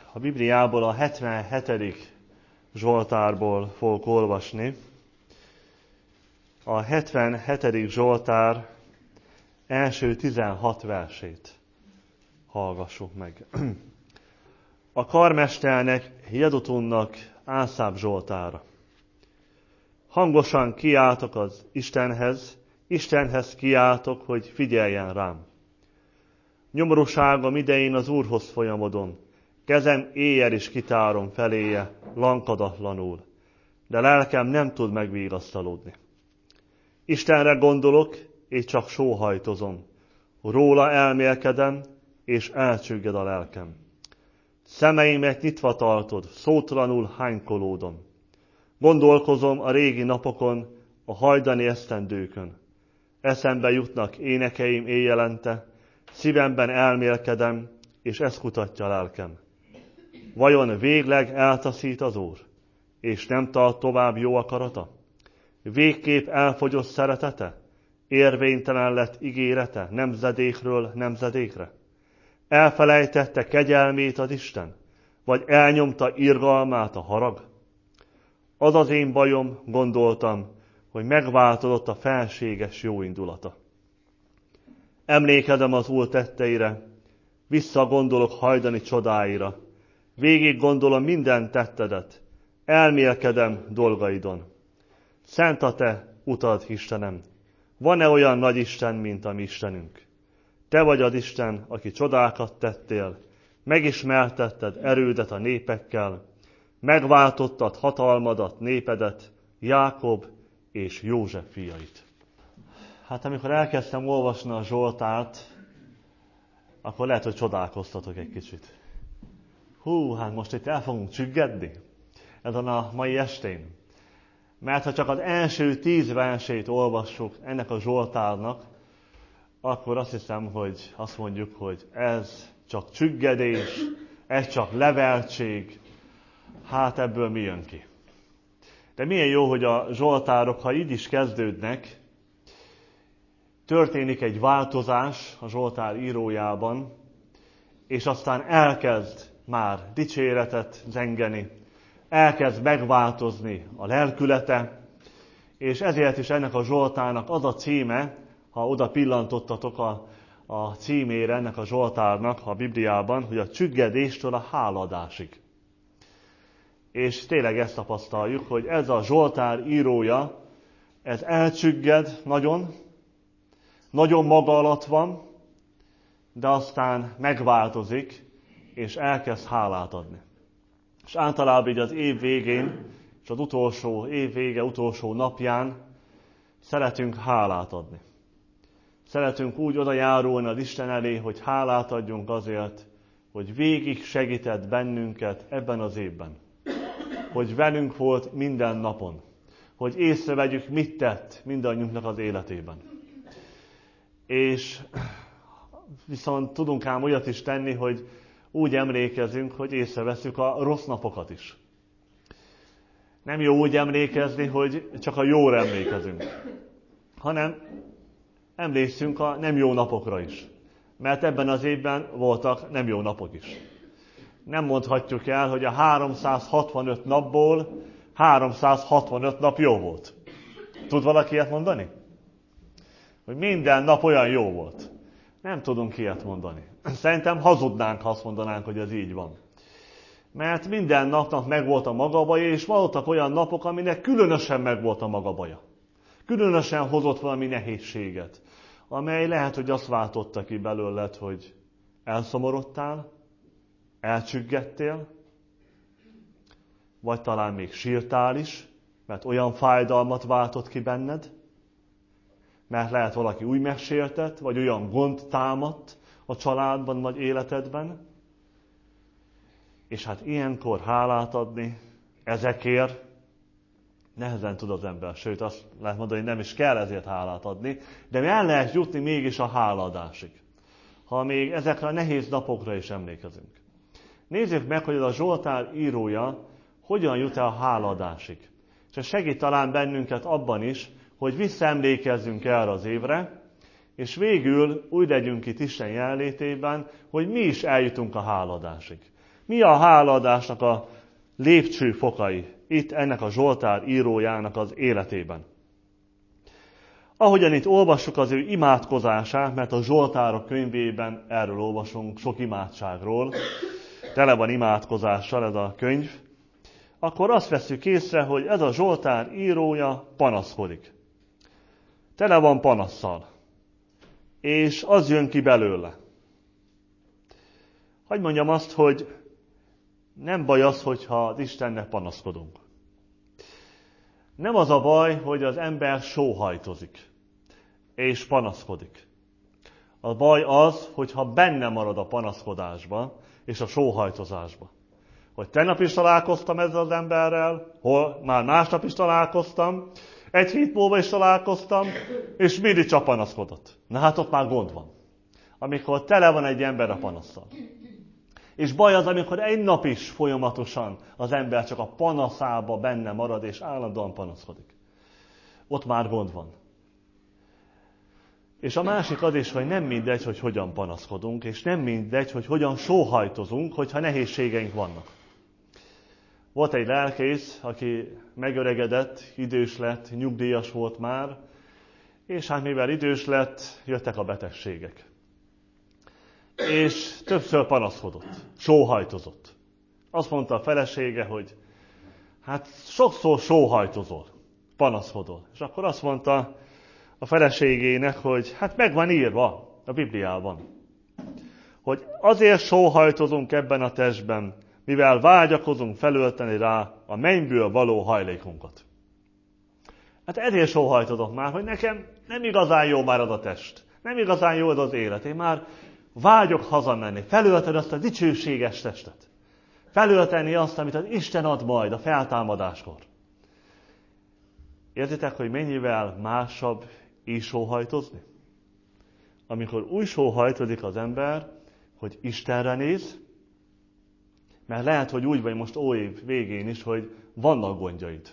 A Bibliából a 77. Zsoltárból fogok olvasni. A 77. Zsoltár első 16 versét hallgassuk meg. A karmesternek, Jedutunnak Ászáf zsoltára. Hangosan kiáltok az Istenhez kiáltok, hogy figyeljen rám. Nyomorúságom idején az Úrhoz folyamodom, kezem éjjel is kitárom feléje, lankadatlanul, de lelkem nem tud megvigasztalódni. Istenre gondolok, és csak sóhajtozom, róla elmélkedem, és elcsügged a lelkem. Szemeimet nyitva tartod, szótlanul hánykolódom. Gondolkozom a régi napokon, a hajdani esztendőkön. Eszembe jutnak énekeim éjjelente, szívemben elmélkedem, és ez kutatja a lelkem. Vajon végleg eltaszít az Úr, és nem tart tovább jó akarata? Végképp elfogyott szeretete? Érvénytelen lett ígérete nemzedékről nemzedékre? Elfelejtette kegyelmét az Isten, vagy elnyomta irgalmát a harag? Az az én bajom, gondoltam, hogy megváltozott a felséges jóindulata. Emlékedem az Úr tetteire, visszagondolok hajdani csodáira, végig gondolom minden tettedet, elmélkedem dolgaidon. Szent a te utad, Istenem, van-e olyan nagy Isten, mint a mi Istenünk? Te vagy az Isten, aki csodákat tettél, megismertetted erődet a népekkel, megváltottad hatalmadat, népedet, Jákob és József fiait. Hát amikor elkezdtem olvasni a Zsoltárt, akkor lehet, hogy csodálkoztatok egy kicsit. Hát most itt el fogunk csüggedni ezen a mai estén. Mert ha csak az első 10 versét olvassuk ennek a Zsoltárnak, akkor azt hiszem, hogy azt mondjuk, hogy ez csak csüggedés, ez csak leveltség, hát ebből mi jön ki? De milyen jó, hogy a Zsoltárok, ha így is kezdődnek, történik egy változás a Zsoltár írójában, és aztán elkezd már dicséretet zengeni, elkezd megváltozni a lelkülete, és ezért is ennek a Zsoltárnak az a címe, ha oda pillantottatok a címére ennek a Zsoltárnak a Bibliában, hogy a csüggedéstől a hálaadásig. És tényleg ezt tapasztaljuk, hogy ez a Zsoltár írója, ez elcsügged nagyon maga alatt van, de aztán megváltozik, és elkezd hálát adni. És általában így az év végén, és az év vége utolsó napján szeretünk hálát adni. Szeretünk úgy odajárulni az Isten elé, hogy hálát adjunk azért, hogy végig segített bennünket ebben az évben. Hogy velünk volt minden napon. Hogy észrevegyük, mit tett mindannyiunknak az életében. És viszont tudunk ám olyat is tenni, hogy úgy emlékezünk, hogy észreveszünk a rossz napokat is. Nem jó úgy emlékezni, hogy csak a jóra emlékezünk, hanem emlékszünk a nem jó napokra is. Mert ebben az évben voltak nem jó napok is. Nem mondhatjuk el, hogy a 365 napból 365 nap jó volt. Tud valaki ilyet mondani? Hogy minden nap olyan jó volt. Nem tudunk ilyet mondani. Szerintem hazudnánk, ha azt mondanánk, hogy ez így van. Mert minden napnak megvolt a maga baja, és voltak olyan napok, aminek különösen megvolt a maga baja. Különösen hozott valami nehézséget, amely lehet, hogy azt váltotta ki belőled, hogy elszomorodtál, elcsüggedtél, vagy talán még sírtál is, mert olyan fájdalmat váltott ki benned, mert lehet valaki úgy megsértett, vagy olyan gond támadt a családban vagy életedben. És hát ilyenkor hálát adni ezekért nehezen tud az ember. Sőt, azt lehet mondani, hogy nem is kell ezért hálát adni, de el lehet jutni mégis a hálaadásig, ha még ezekre a nehéz napokra is emlékezünk. Nézzük meg, hogy a Zsoltár írója hogyan jut el a hálaadásig. És ez segít talán bennünket abban is, hogy visszaemlékezzünk erre az évre, és végül úgy legyünk itt Isten jelenlétében, hogy mi is eljutunk a hálaadásig. Mi a hálaadásnak a lépcsőfokai itt ennek a Zsoltár írójának az életében? Ahogyan itt olvassuk az ő imádkozását, mert a Zsoltárok könyvében erről olvasunk sok imádságról, tele van imádkozással ez a könyv, akkor azt vesszük észre, hogy ez a Zsoltár írója panaszkodik. Tele van panasszal. És az jön ki belőle. Hadd mondjam azt, hogy nem baj az, hogyha az Istennek panaszkodunk. Nem az a baj, hogy az ember sóhajtozik és panaszkodik. A baj az, hogyha benne marad a panaszkodásba és a sóhajtozásba. Hogy tegnap is találkoztam ezzel az emberrel, hol már másnap is találkoztam, egy hét múlva is találkoztam, és mindig csak panaszkodott. Na hát ott már gond van. Amikor tele van egy ember a panasszal. És baj az, amikor egy nap is folyamatosan az ember csak a panaszába benne marad, és állandóan panaszkodik. Ott már gond van. És a másik az is, hogy nem mindegy, hogy hogyan panaszkodunk, és nem mindegy, hogy hogyan sóhajtozunk, hogyha nehézségeink vannak. Volt egy lelkész, aki megöregedett, idős lett, nyugdíjas volt már, és hát mivel idős lett, jöttek a betegségek. És többször panaszkodott, sóhajtozott. Azt mondta a felesége, hogy hát sokszor sóhajtozol, panaszkodol. És akkor azt mondta a feleségének, hogy hát meg van írva a Bibliában, hogy azért sóhajtozunk ebben a testben, mivel vágyakozunk felölteni rá a mennyből való hajlékunkat. Hát ezért sóhajtozok már, hogy nekem nem igazán jó már az a test. Nem igazán jó az élet. Én már vágyok hazamenni, felölteni azt a dicsőséges testet. Felölteni azt, amit az Isten ad majd a feltámadáskor. Értitek, hogy mennyivel másabb így sóhajtozni? Amikor úgy sóhajtozik az ember, hogy Istenre néz, mert lehet, hogy úgy vagy most év végén is, hogy vannak gondjaid.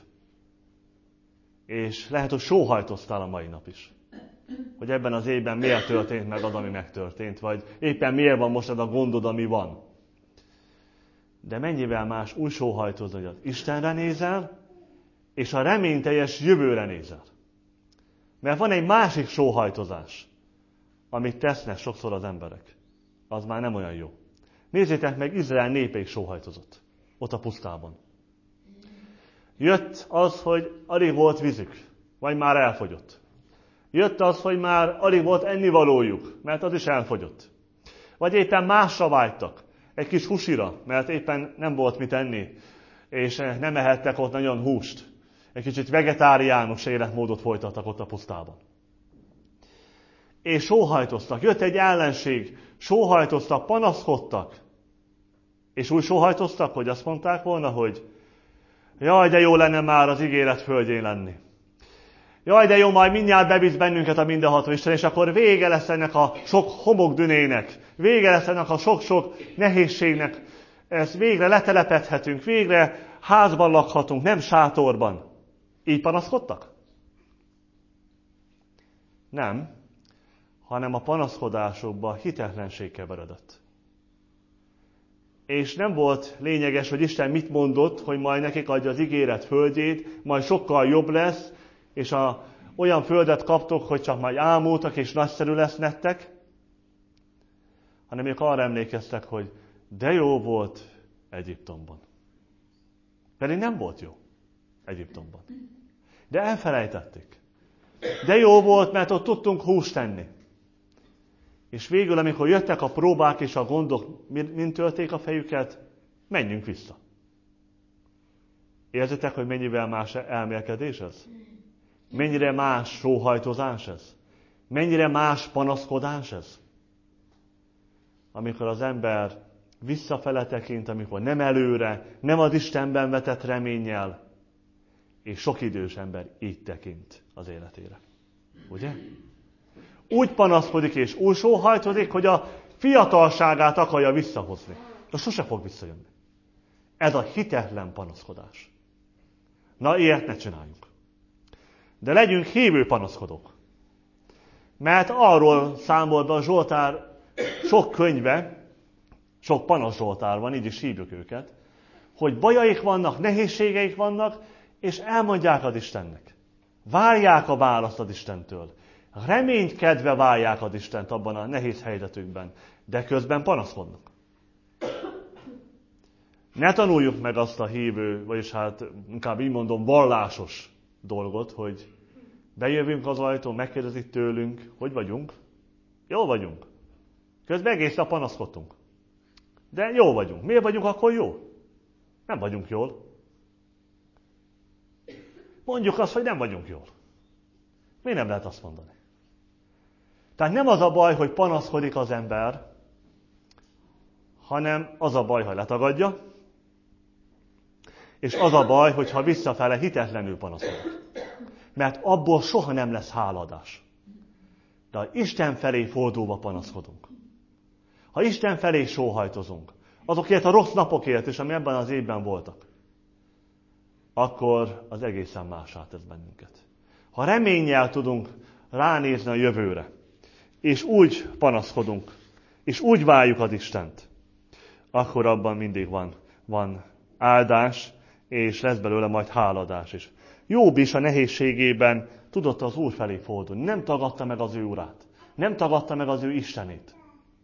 És lehet, hogy sóhajtoztál a mai nap is. Hogy ebben az évben miért történt meg az, ami megtörtént, vagy éppen miért van most ez a gondod, ami van. De mennyivel más úgy sóhajtozni, hogy az Istenre nézel, és a reményteljes jövőre nézel. Mert van egy másik sóhajtozás, amit tesznek sokszor az emberek. Az már nem olyan jó. Nézzétek meg, Izrael népéig sóhajtozott. Ott a pusztában. Jött az, hogy alig volt vízük, vagy már elfogyott. Jött az, hogy már alig volt ennivalójuk, mert az is elfogyott. Vagy éppen másra vágytak, egy kis húsira, mert éppen nem volt mit enni, és nem ehettek ott nagyon húst. Egy kicsit vegetáriánus életmódot folytattak ott a pusztában. És sóhajtoztak. Jött egy ellenség, sóhajtoztak, panaszkodtak. És úgy sóhajtoztak, hogy azt mondták volna, hogy jaj, de jó lenne már az ígéret földjén lenni. Jaj, de jó, majd mindjárt bevisz bennünket a mindenható Isten, és akkor vége lesz ennek a sok homokdünének, vége lesz ennek a sok-sok nehézségnek, ezt végre letelepedhetünk, végre házban lakhatunk, nem sátorban. Így panaszkodtak? Nem, hanem a panaszkodásokba hitetlenség keveredett. És nem volt lényeges, hogy Isten mit mondott, hogy majd nekik adja az ígéret földjét, majd sokkal jobb lesz, és olyan földet kaptok, hogy csak majd ámultak, és nagyszerű lesz nektek, hanem ők arra emlékeztek, hogy de jó volt Egyiptomban. Pedig nem volt jó Egyiptomban. De elfelejtették. De jó volt, mert ott tudtunk húst tenni. És végül, amikor jöttek a próbák és a gondok, mind tölték a fejüket, menjünk vissza. Érzitek, hogy mennyivel más elmélkedés ez? Mennyire más sóhajtozás ez? Mennyire más panaszkodás ez? Amikor az ember visszafele tekint, amikor nem előre, nem az Istenben vetett reménnyel, és sok idős ember így tekint az életére. Ugye? Úgy panaszkodik és úgy sóhajtozik, hogy a fiatalságát akarja visszahozni. De sose fog visszajönni. Ez a hitetlen panaszkodás. Na, ilyet ne csináljunk. De legyünk hívő panaszkodók. Mert arról számol be a Zsoltár sok könyve, sok Panasz Zsoltár van, így is hívjuk őket, hogy bajaik vannak, nehézségeik vannak, és elmondják az Istennek. Várják a választ az Istentől. Reménykedve várják az Istent abban a nehéz helyzetükben, de közben panaszkodnak. Ne tanuljuk meg azt a hívő, vagyis hát inkább így mondom, vallásos dolgot, hogy bejövünk az ajtón, megkérdezik tőlünk, hogy vagyunk. Jól vagyunk. Közben egész nap panaszkodtunk. De jól vagyunk. Miért vagyunk akkor jó? Nem vagyunk jól. Mondjuk azt, hogy nem vagyunk jól. Miért nem lehet azt mondani? Tehát nem az a baj, hogy panaszkodik az ember, hanem az a baj, hogy letagadja, és az a baj, hogyha visszafele hitetlenül panaszkodik. Mert abból soha nem lesz hálaadás. De ha Isten felé fordulva panaszkodunk, ha Isten felé sóhajtozunk, azokért a rossz napokért is, ami ebben az évben voltak, akkor az egészen mássá tesz bennünket. Ha reménnyel tudunk ránézni a jövőre, és úgy panaszkodunk, és úgy várjuk az Istent, akkor abban mindig van áldás, és lesz belőle majd háladás is. Jobb is a nehézségében tudott az Úr felé fordulni. Nem tagadta meg az ő Urát. Nem tagadta meg az ő Istenét.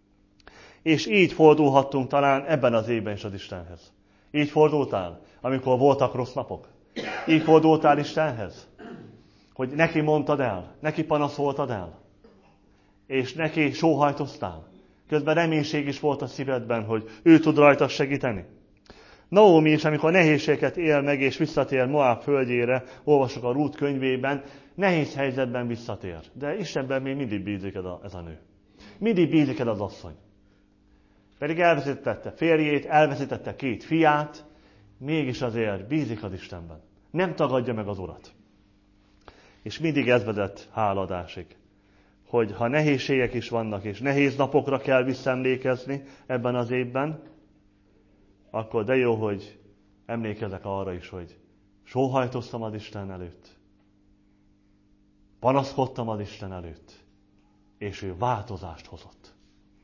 És így fordulhattunk talán ebben az évben is az Istenhez. Így fordultál, amikor voltak rossz napok. Így fordultál Istenhez, hogy neki mondtad el, neki panaszoltad el, és neki sóhajtoztál. Közben reménység is volt a szívedben, hogy ő tud rajta segíteni. Naomi is, amikor nehézségeket él meg, és visszatér Moab földjére, olvasok a Rút könyvében, nehéz helyzetben visszatér. De Istenben még mindig bízik ez a nő. Mindig bízik az asszony. Pedig elveszítette férjét, elveszítette 2 fiát, mégis azért bízik az Istenben. Nem tagadja meg az Urat. És mindig ez vezet háladásig. Hogy ha nehézségek is vannak, és nehéz napokra kell visszaemlékezni ebben az évben, akkor de jó, hogy emlékezek arra is, hogy sóhajtoztam az Isten előtt. Panaszkodtam az Isten előtt. És ő változást hozott.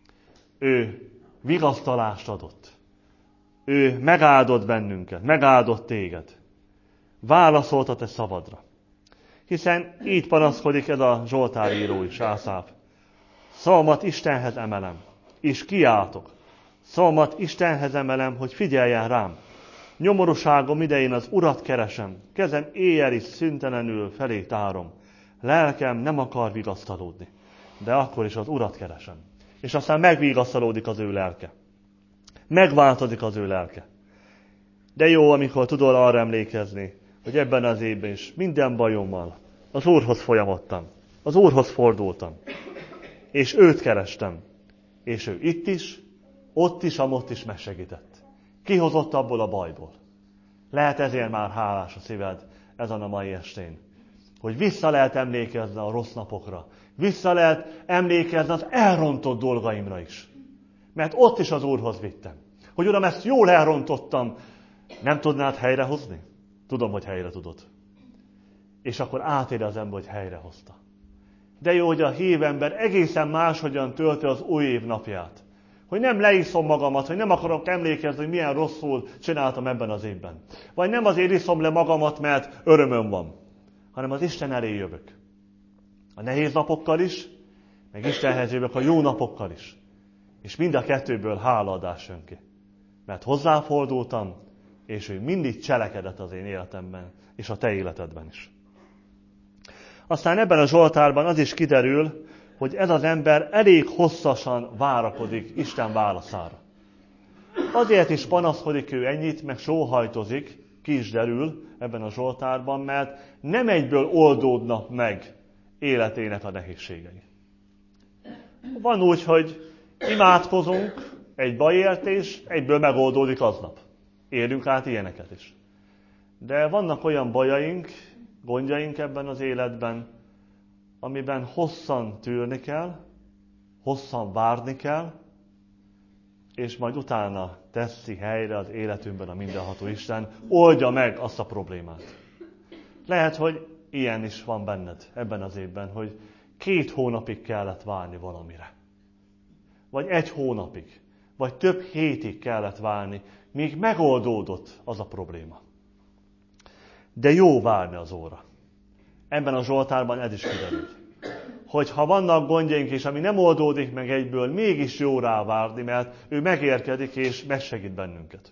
Ő vigasztalást adott. Ő megáldott bennünket, megáldott téged. Válaszolt a te szavadra. Hiszen így panaszkodik ez a Zsoltáríró is, Ászáf. Szavamat Istenhez emelem, és kiáltok. Szavamat Istenhez emelem, hogy figyeljen rám. Nyomorúságom idején az Urat keresem, kezem éjjel is szüntelenül felé tárom. Lelkem nem akar vigasztalódni, de akkor is az Urat keresem. És aztán megvigasztalódik az ő lelke. Megváltozik az ő lelke. De jó, amikor tudod arra emlékezni, hogy ebben az évben is minden bajommal az Úrhoz folyamodtam, az Úrhoz fordultam, és őt kerestem, és ő itt is, ott is, amott is megsegített. Kihozott abból a bajból. Lehet ezért már hálás a szíved ezen a mai estén, hogy vissza lehet emlékezni a rossz napokra, vissza lehet emlékezni az elrontott dolgaimra is. Mert ott is az Úrhoz vittem. Hogy Uram, ezt jól elrontottam, nem tudnád helyrehozni? Tudom, hogy helyre tudod. És akkor átér az ember, hogy helyrehozta. De jó, hogy a hívember egészen máshogyan tölti az új év napját. Hogy nem leiszom magamat, hogy nem akarok emlékezni, hogy milyen rosszul csináltam ebben az évben. Vagy nem azért iszom le magamat, mert örömöm van, hanem az Isten elé jövök. A nehéz napokkal is, meg Istenhez jövök a jó napokkal is. És mind a kettőből hálaadás jön ki. Mert hozzáfordultam, és ő mindig cselekedett az én életemben, és a te életedben is. Aztán ebben a Zsoltárban az is kiderül, hogy ez az ember elég hosszasan várakozik Isten válaszára. Azért is panaszkodik ő ennyit, meg sóhajtozik, ki is derül ebben a Zsoltárban, mert nem egyből oldódnak meg életének a nehézségei. Van úgy, hogy imádkozunk egy bajért, és egyből megoldódik aznap. Élünk át ilyeneket is. De vannak olyan bajaink, gondjaink ebben az életben, amiben hosszan tűrni kell, hosszan várni kell, és majd utána teszi helyre az életünkben a mindenható Isten, oldja meg azt a problémát. Lehet, hogy ilyen is van benned ebben az évben, hogy 2 hónapig kellett várni valamire. Vagy 1 hónapig. vagy több hétig kellett várni, míg megoldódott az a probléma. De jó várni az óra. Ebben a Zsoltárban ez is kiderül. Hogy ha vannak gondjaink is, ami nem oldódik meg egyből, mégis jó rá várni, mert ő megérkedik és megsegít bennünket.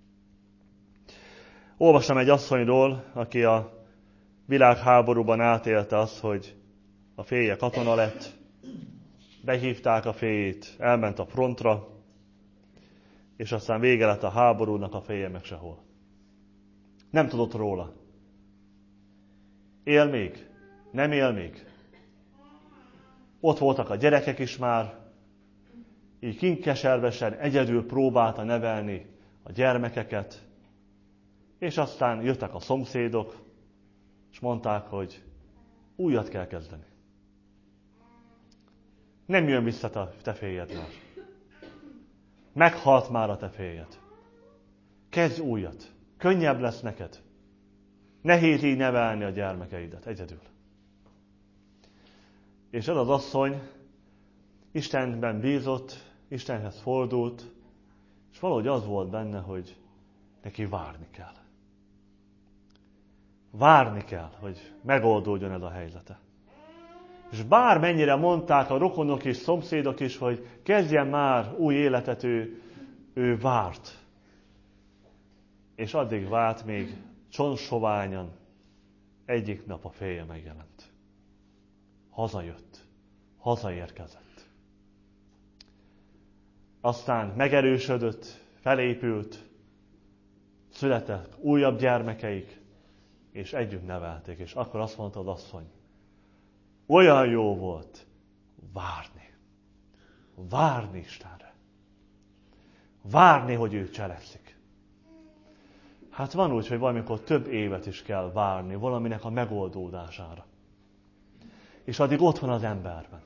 Olvastam egy asszonyról, aki a világháborúban átélte azt, hogy a férje katona lett, behívták a férjét, elment a frontra, és aztán vége lett a háborúnak, a férje meg sehol. Nem tudott róla. Él még? Nem él még? Ott voltak a gyerekek is már, így kinkeservesen egyedül próbálta nevelni a gyermekeket, és aztán jöttek a szomszédok, és mondták, hogy újat kell kezdeni. Nem jön vissza te férjed már. Meghalt már a te férjed. Kezdj újat. Könnyebb lesz neked. Nehéz így nevelni a gyermekeidet egyedül. És ez az asszony Istenben bízott, Istenhez fordult, és valahogy az volt benne, hogy neki várni kell. Várni kell, hogy megoldódjon ez a helyzete. És bármennyire mondták a rokonok és szomszédok is, hogy kezdjen már új életet, ő várt. És addig várt, még csontsoványan egyik nap a férje megjelent. Hazajött, hazaérkezett. Aztán megerősödött, felépült, született újabb gyermekeik, és együtt nevelték. És akkor azt mondta az asszony, olyan jó volt várni. Várni Istenre. Várni, hogy ő cselekszik. Hát van úgy, hogy valamikor több évet is kell várni valaminek a megoldódására. És addig ott van az emberben.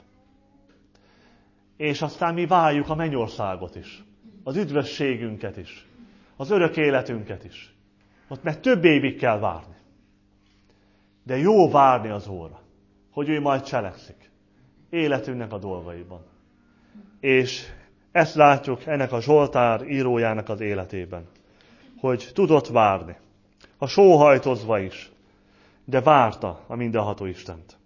És aztán mi várjuk a mennyországot is. Az üdvösségünket is. Az örök életünket is. Ott meg több évig kell várni. De jó várni az óra, hogy ő majd cselekszik. Életünknek a dolgaiban. És ezt látjuk ennek a Zsoltár írójának az életében. Hogy tudott várni. A sóhajtozva is. De várta a mindenható Istent.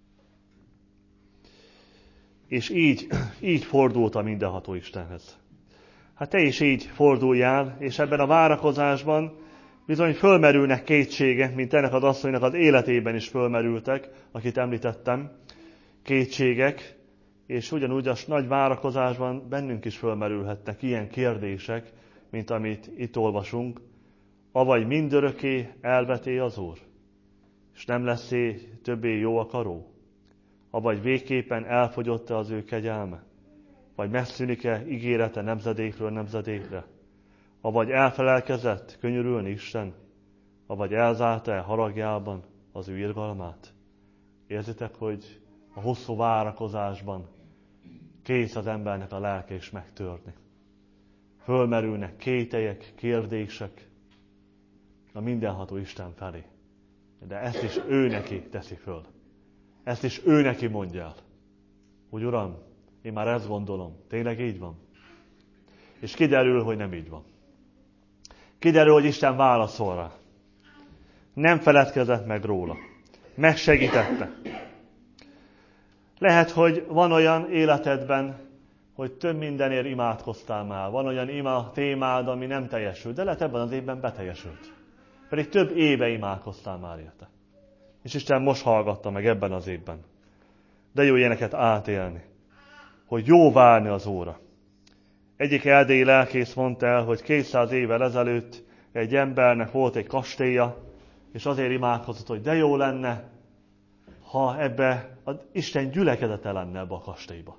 És így fordult a mindenható Istenhez. Hát te is így forduljál, és ebben a várakozásban bizony fölmerülnek kétségek, mint ennek az asszonynak az életében is fölmerültek, akit említettem, kétségek, és ugyanúgy a nagy várakozásban bennünk is fölmerülhetnek ilyen kérdések, mint amit itt olvasunk, avagy mindörökké elveté az Úr, és nem lesz-e többé jó akaró? Avagy végképpen elfogyott-e az ő kegyelme? Vagy megszűnik-e ígérete nemzedékről nemzedékre? Avagy elfelelkezett könyörülni Isten? Avagy elzárta-e haragjában az ő irgalmát? Érzitek, hogy a hosszú várakozásban kész az embernek a lelke is megtörni. Fölmerülnek kételyek, kérdések a mindenható Isten felé. De ezt is ő neki teszi föl. Ezt is ő neki mondja el. Hogy Uram, én már ezt gondolom. Tényleg így van? És kiderül, hogy nem így van. Kiderül, hogy Isten válaszol rá. Nem feledkezett meg róla. Megsegítette. Lehet, hogy van olyan életedben, hogy több mindenért imádkoztál már. Van olyan ima témád, ami nem teljesült, de lehet ebben az évben beteljesült. Pedig több éve imádkoztál már érte. És Isten most hallgatta meg ebben az évben. De jó ilyeneket átélni. Hogy jó várni az óra. Egyik erdélyi lelkész mondta el, hogy 200 évvel ezelőtt egy embernek volt egy kastélya, és azért imádkozott, hogy de jó lenne, ha ebbe az Isten gyülekezete lenne ebbe a kastélyba.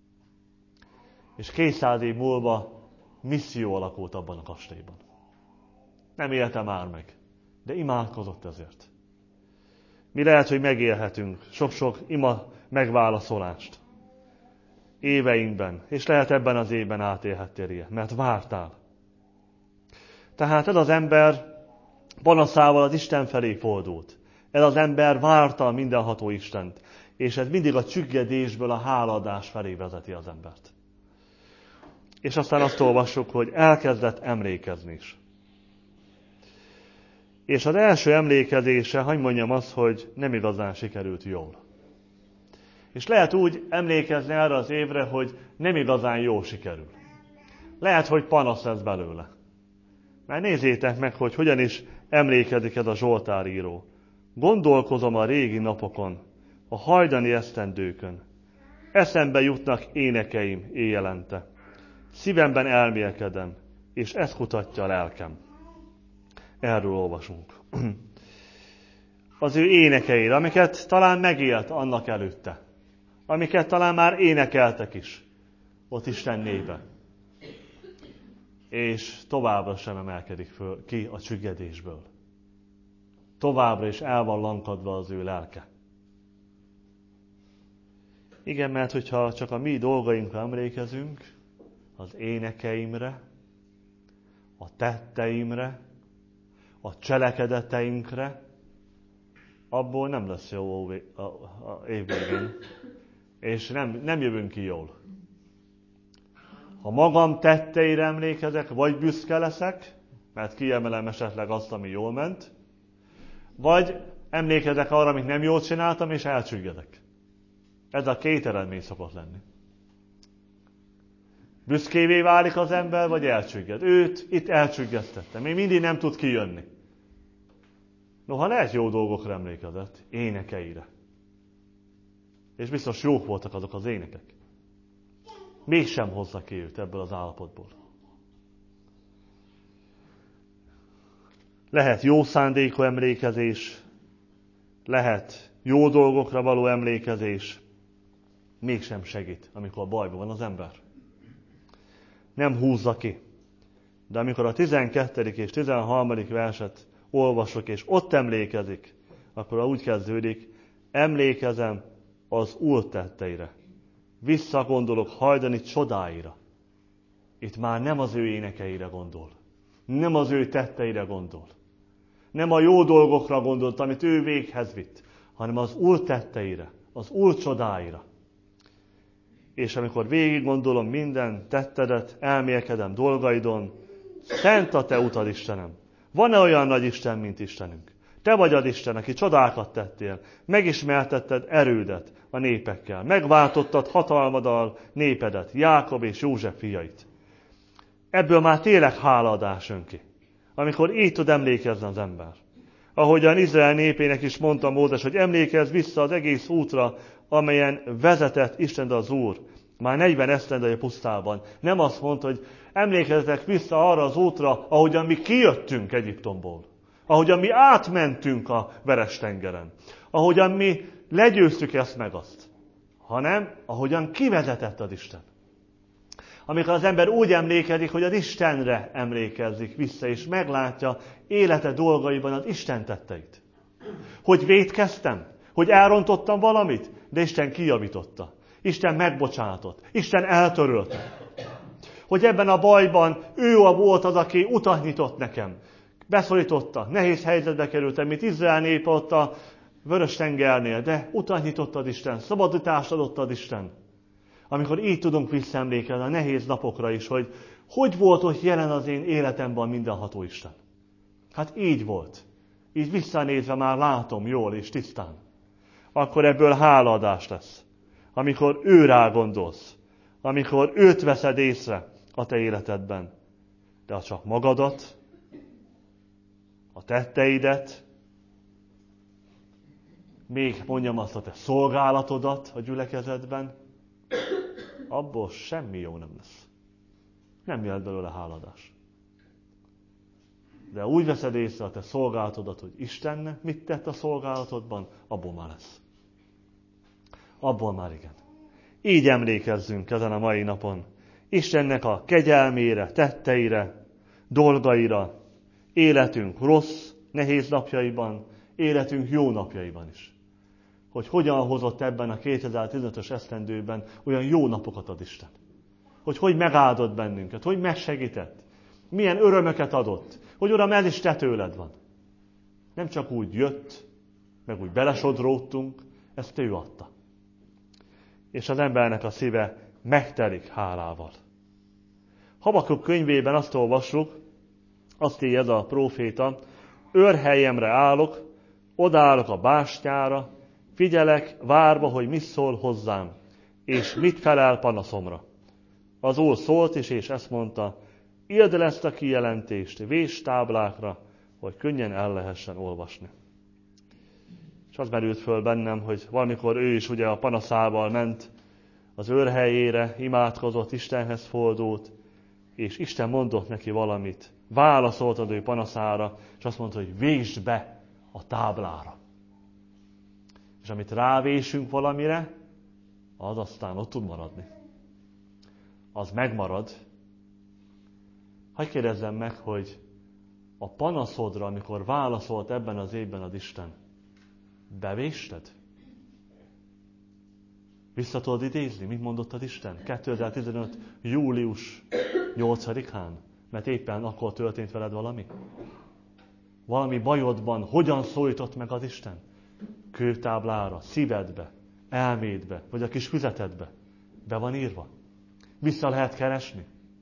És 200 év múlva misszió alakult abban a kastélyban. Nem élte már meg, de imádkozott ezért. Mi lehet, hogy megélhetünk sok-sok ima megválaszolást éveinkben, és lehet ebben az évben átélhettél ilyet, mert vártál. Tehát ez az ember panaszával az Isten felé fordult. Ez az ember várta a mindenható Istent, és ez mindig a csüggedésből a hálaadás felé vezeti az embert. És aztán azt olvassuk, hogy elkezdett emlékezni is. És az első emlékezése, hadd mondjam azt, hogy nem igazán sikerült jól. És lehet úgy emlékezni arra az évre, hogy nem igazán jól sikerül. Lehet, hogy panasz lesz belőle. Mert nézzétek meg, hogy hogyan is emlékezik ez a Zsoltáríró. Gondolkozom a régi napokon, a hajdani esztendőkön. Eszembe jutnak énekeim éjjelente. Szívemben elmélkedem, és ezt kutatja a lelkem. Erről olvasunk. Az ő énekeire, amiket talán megélt annak előtte. Amiket talán már énekeltek is. Ott Isten népe. És továbbra sem emelkedik föl ki a csüggedésből. Továbbra is el van lankadva az ő lelke. Igen, mert hogyha csak a mi dolgainkra emlékezünk, az énekeimre, a tetteimre, a cselekedeteinkre, abból nem lesz jó a év végén. És nem jövünk ki jól. Ha magam tetteire emlékezek, vagy büszke leszek, mert kiemelem esetleg azt, ami jól ment, vagy emlékezek arra, amit nem jól csináltam, és elcsüggedek. Ez a két eredmény szokott lenni. Büszkévé válik az ember, vagy elcsügged. Őt itt elcsüggesztettem. Még mindig nem tud kijönni. Noha lehet jó dolgokra emlékezett, énekeire. És biztos jók voltak azok az énekek. Mégsem hozza ki őt ebből az állapotból. Lehet jó szándékú emlékezés, lehet jó dolgokra való emlékezés, mégsem segít, amikor bajban van az ember. Nem húzza ki. De amikor a 12. és 13. verset olvasok, és ott emlékezik, akkor úgy kezdődik, emlékezem az Úr tetteire. Visszagondolok hajdani csodáira. Itt már nem az ő énekeire gondol. Nem az ő tetteire gondol. Nem a jó dolgokra gondolt, amit ő véghez vitt, hanem az Úr tetteire, az Úr csodáira. És amikor végig gondolom minden tettedet, elmélkedem dolgaidon, szent a te utad, Istenem. Van-e olyan nagy Isten, mint Istenünk? Te vagy az Isten, aki csodákat tettél, megismertetted erődet a népekkel, megváltottad hatalmaddal népedet, Jákob és József fiait. Ebből már tényleg hálaadás jön ki, amikor így tud emlékezni az ember. Ahogyan Izrael népének is mondta Mózes, hogy emlékezz vissza az egész útra, amelyen vezetett Isten az Úr, már 40 esztendei a pusztában. Nem azt mondta, hogy emlékezzetek vissza arra az útra, ahogyan mi kijöttünk Egyiptomból, ahogyan mi átmentünk a Veres-tengeren, ahogyan mi legyőztük ezt meg azt, hanem ahogyan kivezetett az Isten. Amikor az ember úgy emlékezik, hogy az Istenre emlékezik vissza, és meglátja élete dolgaiban az Isten tetteit. Hogy vétkeztem, hogy elrontottam valamit, de Isten kijavította. Isten megbocsátott, Isten eltörölte. Hogy ebben a bajban ő volt az, aki utat nyitott nekem. Beszorította, nehéz helyzetbe kerültem, mint Izrael népe ott a Vörös-tengernél, de utat nyitott az Isten, szabadítást adott az Isten. Amikor így tudunk visszaemlékezni a nehéz napokra is, hogy volt ott jelen az én életemben mindenható Isten. Hát így volt. Így visszanézve már látom jól és tisztán. Akkor ebből hálaadás lesz. Amikor ő rá gondolsz. Amikor őt veszed észre a te életedben. De ha csak magadat, a tetteidet, még mondjam azt, a te szolgálatodat a gyülekezetben, abból semmi jó nem lesz. Nem jöhet belőle háladás. De úgy veszed észre a te szolgálatodat, hogy Istennek mit tett a szolgálatodban, abból már lesz. Abból már igen. Így emlékezzünk ezen a mai napon. Istennek a kegyelmére, tetteire, dolgaira, életünk rossz, nehéz napjaiban, életünk jó napjaiban is. Hogy hogyan hozott ebben a 2015-ös esztendőben olyan jó napokat ad Isten. Hogy megáldott bennünket, hogy megsegített, milyen örömöket adott, hogy Uram, ez is te tőled van. Nem csak úgy jött, meg úgy belesodródtunk, ezt ő adta. És az embernek a szíve megtelik hálával. Habakuk könyvében azt olvassuk, azt írja ez a próféta, őrhelyemre állok, odaállok a bástyára, figyelek, várva, hogy mit szól hozzám, és mit felel panaszomra. Az Úr szólt is, és ezt mondta, írd el ezt a kijelentést, vésd táblákra, hogy könnyen el lehessen olvasni. És az merült föl bennem, hogy valamikor ő is ugye a panaszával ment az őrhelyére, imádkozott, Istenhez fordult, és Isten mondott neki valamit. Válaszolt az ő panaszára, és azt mondta, hogy vésd be a táblára. És amit rávésünk valamire, az aztán ott tud maradni. Az megmarad. Hadd kérdezzem meg, hogy a panaszodra, amikor válaszolt ebben az évben az Isten, bevésted? Vissza tudod idézni, mit mondott az Isten? 2015. július 8-án? Mert éppen akkor történt veled valami? Valami bajodban hogyan szólított meg az Isten? Kőtáblára, szívedbe, elmédbe, vagy a kis füzetedbe. Be van írva. Vissza lehet keresni.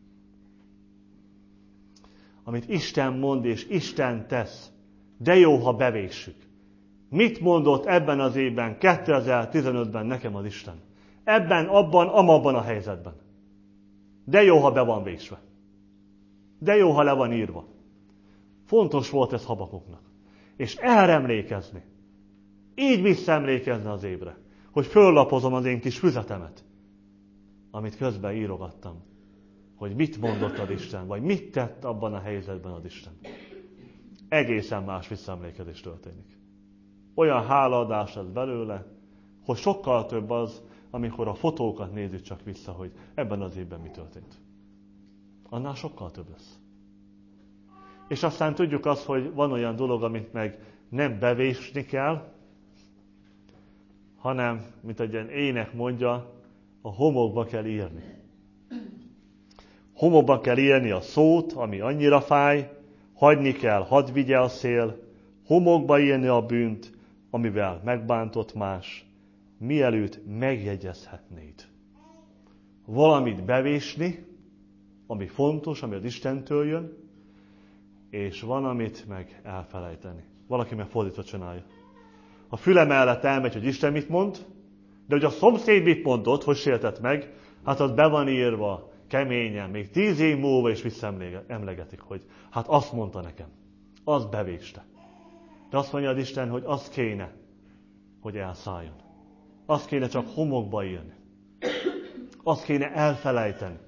Amit Isten mond és Isten tesz, de jó, ha bevéssük. Mit mondott ebben az évben, 2015-ben nekem az Isten? Ebben, abban, amabban a helyzetben. De jó, ha be van vésve. De jó, ha le van írva. Fontos volt ez Habakuknak. És erre emlékezni. Így visszaemlékezni az évre. Hogy föllapozom az én kis füzetemet, amit közben írogattam. Hogy mit mondott az Isten, vagy mit tett abban a helyzetben az Isten. Egészen más visszaemlékezés történik. Olyan hálaadás lesz belőle, hogy sokkal több az, amikor a fotókat nézzük csak vissza, hogy ebben az évben mi történt. Annál sokkal több lesz. És aztán tudjuk azt, hogy van olyan dolog, amit meg nem bevésni kell, hanem, mint egy ilyen ének mondja, a homokba kell írni. Homokba kell írni a szót, ami annyira fáj, hagyni kell, hadd vigye a szél, homokba írni a bűnt, amivel megbántott más, mielőtt megjegyezhetnéd. Valamit bevésni, ami fontos, ami az Istentől jön, és van, amit meg elfelejteni. Valaki meg fordítva csinálja. A füle mellett elmegy, hogy Isten mit mond, de hogy a szomszéd mit mondott, hogy sértett meg, hát az be van írva keményen, még 10 év múlva is visszaemlegetik, hogy hát azt mondta nekem, azt bevéste. De azt mondja az Isten, hogy az kéne, hogy elszálljon. Azt kéne csak homokba írni. Azt kéne elfelejteni.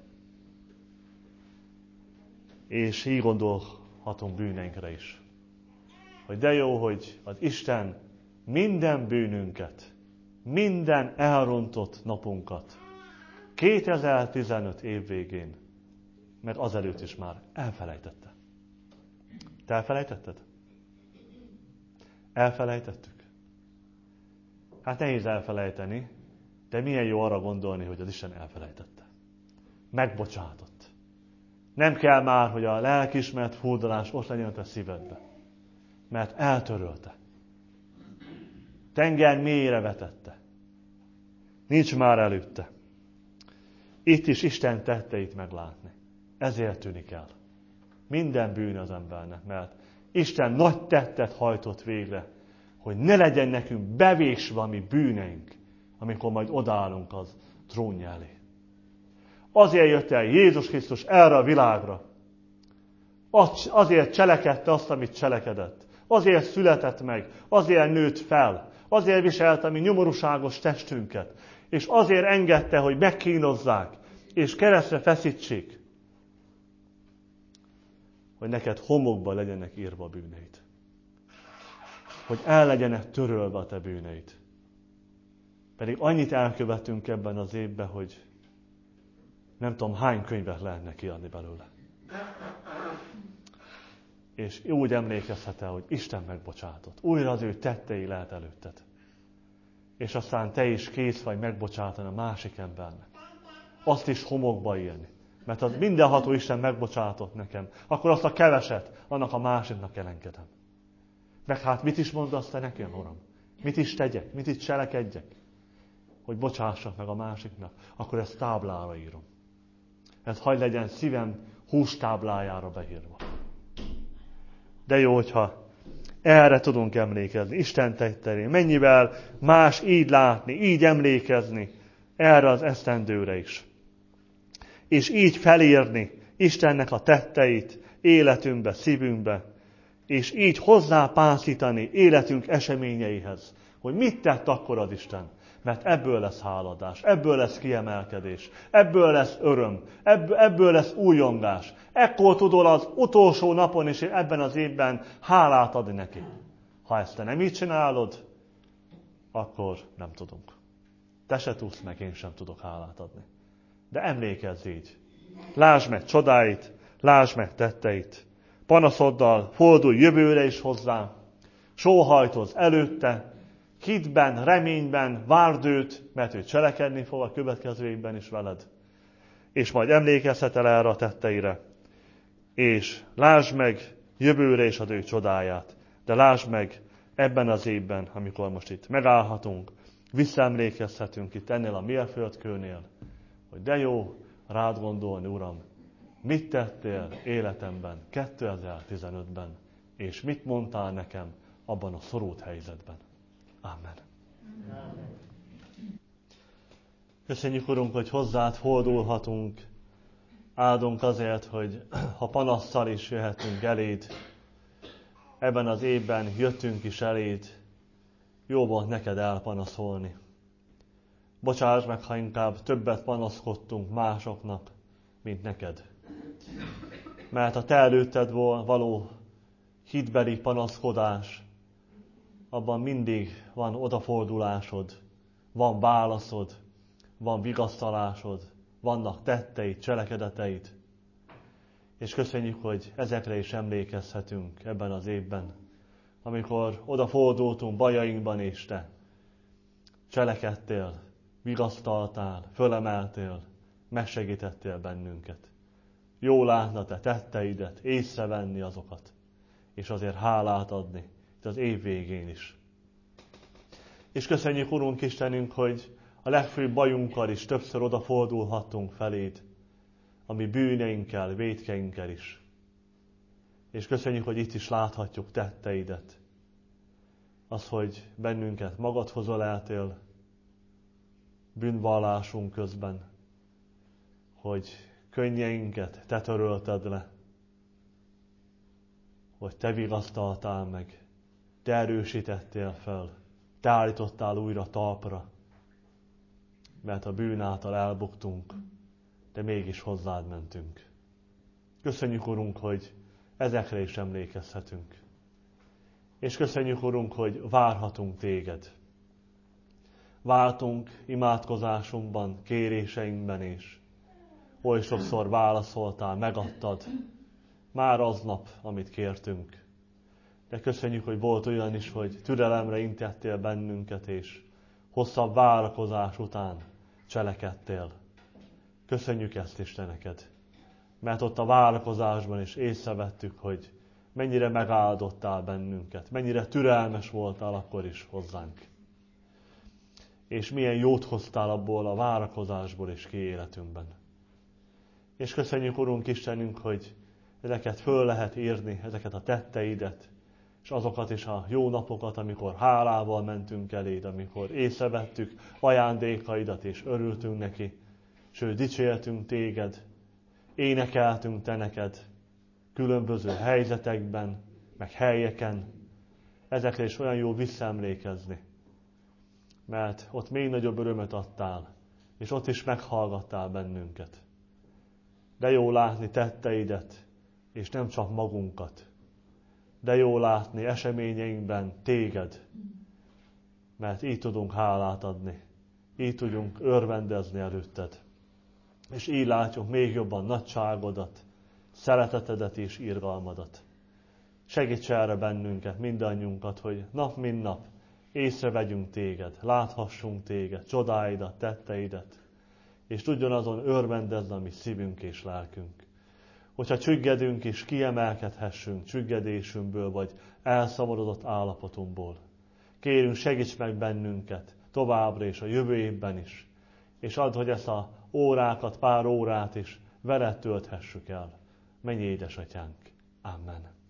És így gondolhatunk bűneinkre is. Hogy de jó, hogy az Isten minden bűnünket, minden elrontott napunkat 2015 év végén, meg azelőtt is már elfelejtette. Te elfelejtetted? Elfelejtettük? Hát nehéz elfelejteni, de milyen jó arra gondolni, hogy az Isten elfelejtette. Megbocsátott. Nem kell már, hogy a lelkiismeret furdalás ott legyen a te szívedbe. Mert eltörölte. Tenger mélyre vetette. Nincs már előtte. Itt is Isten tetteit meglátni. Ezért tűnik el. Minden bűn az embernek, mert Isten nagy tettet hajtott végre, hogy ne legyen nekünk bevésve a mi bűneink, amikor majd odaállunk az trónja elé. Azért jött el Jézus Krisztus erre a világra. Azért cselekedte azt, amit cselekedett. Azért született meg, azért nőtt fel, azért viselte a mi nyomorúságos testünket, és azért engedte, hogy megkínozzák, és keresztre feszítsék, hogy neked homokba legyenek írva a bűneid. Hogy el legyenek törölve a te bűneid. Pedig annyit elkövettünk ebben az évben, hogy nem tudom hány könyvet lehetne kiadni belőle. És úgy emlékezhet el, hogy Isten megbocsátott. Újra az ő tettei lehet előtted. És aztán te is kész vagy megbocsátani a másik embernek. Azt is homokba írni. Mert az mindenható Isten megbocsátott nekem, akkor azt a keveset annak a másiknak elengedem. Meg hát mit is mondasz te nekem, Uram? Mit is tegyek? Mit is cselekedjek? Hogy bocsássak meg a másiknak, akkor ezt táblára írom. ez hadd legyen szívem hústáblájára beírva. De jó, hogyha erre tudunk emlékezni, Isten tetteire. Mennyivel más így látni, így emlékezni erre az esztendőre is. És így felírni Istennek a tetteit életünkbe, szívünkbe, és így hozzápászítani életünk eseményeihez, hogy mit tett akkor az Isten. Mert ebből lesz háladás, ebből lesz kiemelkedés, ebből lesz öröm, ebből lesz újongás. Ekkor tudod az utolsó napon és ebben az évben hálát adni neki. Ha ezt te nem így csinálod, akkor nem tudunk. Te se tudsz, meg én sem tudok hálát adni. De emlékezz így. Lásd meg csodáit, lásd meg tetteit. Panaszoddal fordulj jövőre is hozzá. Sóhajtozz előtte, hitben, reményben várd őt, mert ő cselekedni fog a következő évben is veled. És majd emlékezhetel erre a tetteire. És lásd meg jövőre is az ő csodáját. De lásd meg ebben az évben, amikor most itt megállhatunk, visszaemlékezhetünk itt ennél a mérföldkőnél, hogy de jó rád gondolni, Uram, mit tettél életemben 2015-ben, és mit mondtál nekem abban a szorult helyzetben. Amen. Köszönjük, Urunk, hogy hozzád fordulhatunk. Áldunk azért, hogy ha panasszal is jöhetünk eléd, ebben az évben jöttünk is eléd, jó volt neked elpanaszolni. Bocsáss meg, ha inkább többet panaszkodtunk másoknak, mint neked. Mert a te előtted való hitbeli panaszkodás, abban mindig van odafordulásod, van válaszod, van vigasztalásod, vannak tetteid, cselekedeteid. És köszönjük, hogy ezekre is emlékezhetünk ebben az évben, amikor odafordultunk bajainkban, és te cselekedtél, vigasztaltál, fölemeltél, megsegítettél bennünket. Jó látna te tetteidet, észrevenni azokat, és azért hálát adni itt az év végén is. És köszönjük, Urunk Istenünk, hogy a legfőbb bajunkkal is többször odafordulhattunk feléd, a mi bűneinkkel, vétkeinkkel is. És köszönjük, hogy itt is láthatjuk tetteidet. Az, hogy bennünket magadhoz öleltél bűnvallásunk közben, hogy könnyeinket te törölted le, hogy te vigasztaltál meg, te erősítettél fel, te állítottál újra talpra, mert a bűn által elbuktunk, de mégis hozzád mentünk. Köszönjük, Urunk, hogy ezekre is emlékezhetünk. És köszönjük, Urunk, hogy várhatunk téged. Vártunk imádkozásunkban, kéréseinkben is. Oly sokszor válaszoltál, megadtad már aznap, amit kértünk. De köszönjük, hogy volt olyan is, hogy türelemre intettél bennünket, és hosszabb várakozás után cselekedtél. Köszönjük ezt is te neked, mert ott a várakozásban is észrevettük, hogy mennyire megáldottál bennünket, mennyire türelmes voltál akkor is hozzánk. És milyen jót hoztál abból a várakozásból is ki életünkben. És köszönjük, Urunk Istenünk, hogy ezeket föl lehet írni, ezeket a tetteidet, és azokat is a jó napokat, amikor hálával mentünk eléd, amikor észrevettük ajándékaidat, és örültünk neki, sőt, dicsértünk téged, énekeltünk te neked, különböző helyzetekben, meg helyeken. Ezekre is olyan jó visszaemlékezni, mert ott még nagyobb örömet adtál, és ott is meghallgattál bennünket. De jó látni tetteidet, és nem csak magunkat. De jó látni eseményeinkben téged, mert így tudunk hálát adni, így tudunk örvendezni előtted. És így látjuk még jobban nagyságodat, szeretetedet és irgalmadat. Segíts erre bennünket, mindannyiunkat, hogy nap mint nap észrevegyünk téged, láthassunk téged, csodáidat, tetteidet, és tudjon azon örvendezni a mi szívünk és lelkünk. Hogyha csüggedünk is, kiemelkedhessünk csüggedésünkből, vagy elszamarodott állapotunkból. Kérünk, segíts meg bennünket továbbra és a jövő évben is, és add, hogy ezt a órákat, pár órát is veled tölthessük el. Mennyi édesatyánk. Amen.